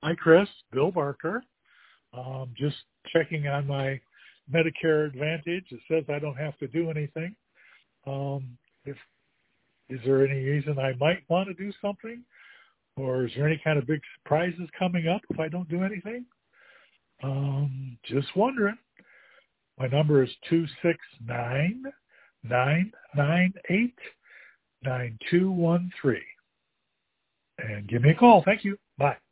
Hi, Chris. Bill Barker. Just checking on my Medicare Advantage. It says I don't have to do anything. Is there any reason I might want to do something? Or is there any kind of big surprises coming up if I don't do anything? Just wondering. My number is 269-998-9213. And give me a call. Thank you. Bye.